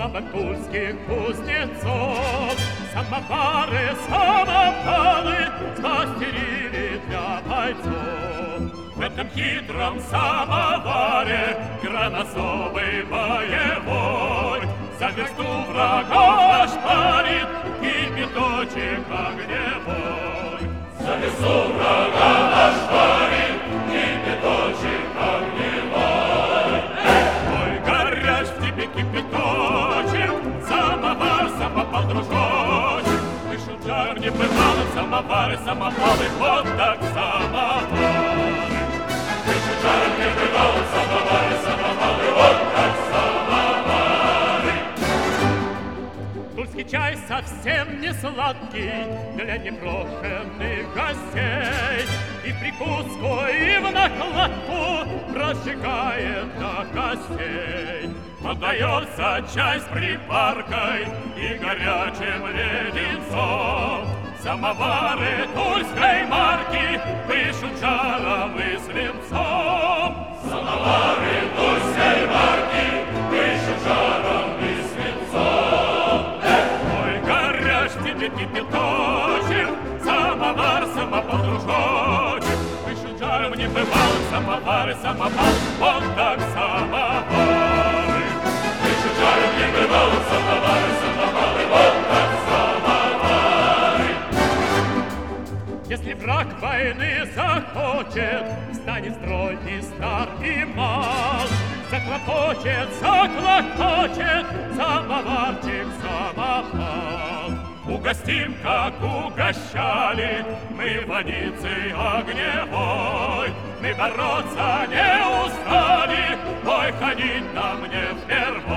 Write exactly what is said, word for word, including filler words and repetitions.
слава тульских кузнецов. Самовары, самопалы смастерили для бойцов. В этом хитром самоваре граносовый боевой за версту врагов ошпарит кипяточек огневой. За версту врагов ошпарит кипяточек огневой. Ой, горяч в тебе кипяточек, самовар, самопал, дружочек. Вышел жар небывалый, самовары, самопалы, вот так самовары. Вышел жар небывалый, самовары, самопалы, вот так самовары. Тульский чай совсем не сладкий для непрошенных гостей. И в прикуску, и в накладку разжигает до костей. Подается чай с припаркой и горячим леденцом. Самовары тульской марки пышут жаром и свинцом. Самовары тульской марки пышут жаром и свинцом. Ой, горяч тебе кипяточек, самовар, самопал, дружочек. Пышут жаром небывалым, самовары, самопал, вот так самовары. Пышут жаром небывалым, самовары, самопалы, вот так самовары. Если враг войны захочет, встанет строй и стар, и мал. Заклокочет, заклокочет самоварчик, самопал. Угостим, как угощали мы водицей огневой. Мы бороться не устали, ой, ходить нам не впервой.